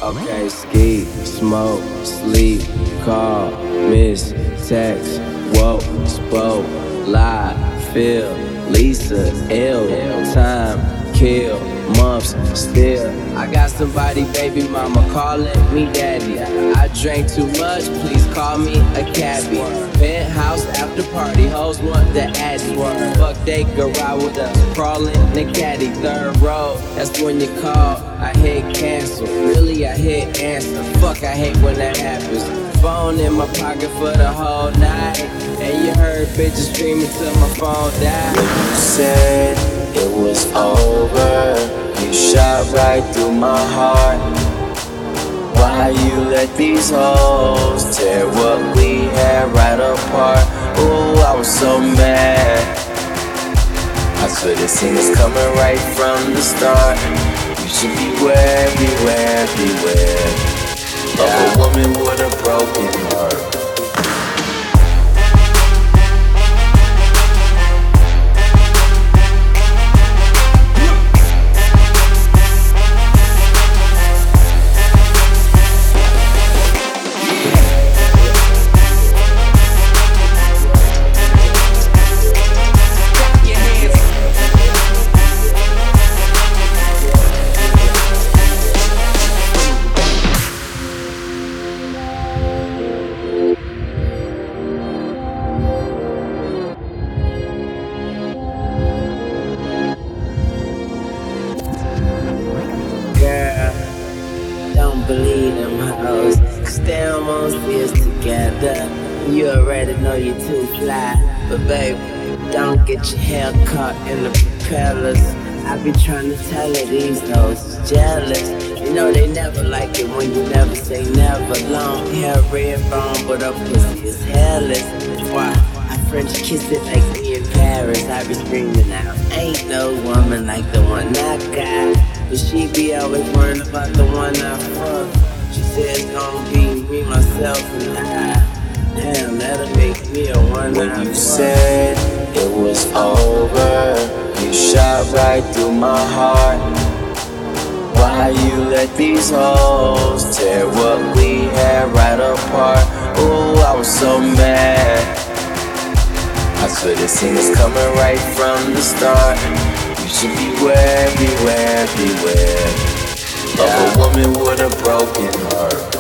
Okay, ski, smoke, sleep, call, miss, text, woke, spoke, lie, feel, Lisa, ill, time, kill, months, still. I got somebody, baby mama, calling me daddy. I drank too much, please call me a cabbie. Penthouse after party, hoes want the addy. Fuck, they go ride with us, crawling the caddy. Third row, that's when you call. I hit cancel, really I hit answer. Fuck, I hate when that happens. Phone in my pocket for the whole night, and you heard bitches screaming till my phone died. When you said it was over, you shot right through my heart. Why you let these hoes tear what we had right apart? Ooh, I was so mad. I could've seen this coming right from the start. You should beware, beware, beware of a woman with a broken heart. Don't believe them hoes, stay almost years together. You already know you're too fly, but baby, don't get your hair caught in the propellers. I be trying to tell her these hoes is jealous. You know they never like it when you never say never. Long hair, red bone, but her pussy is hairless. That's why I French kiss it like me in Paris. I be screaming out, ain't no woman like the one I got. But she be always worrying about the one I fuck. She said it's gonna be me, myself, and I. Damn, that'll make me a one. When you said it was over, you shot right through my heart. Why you let these hoes tear what we had right apart? Ooh, I was so mad. I could've seen this coming right from the start. You should beware, beware, beware of a woman with a broken heart.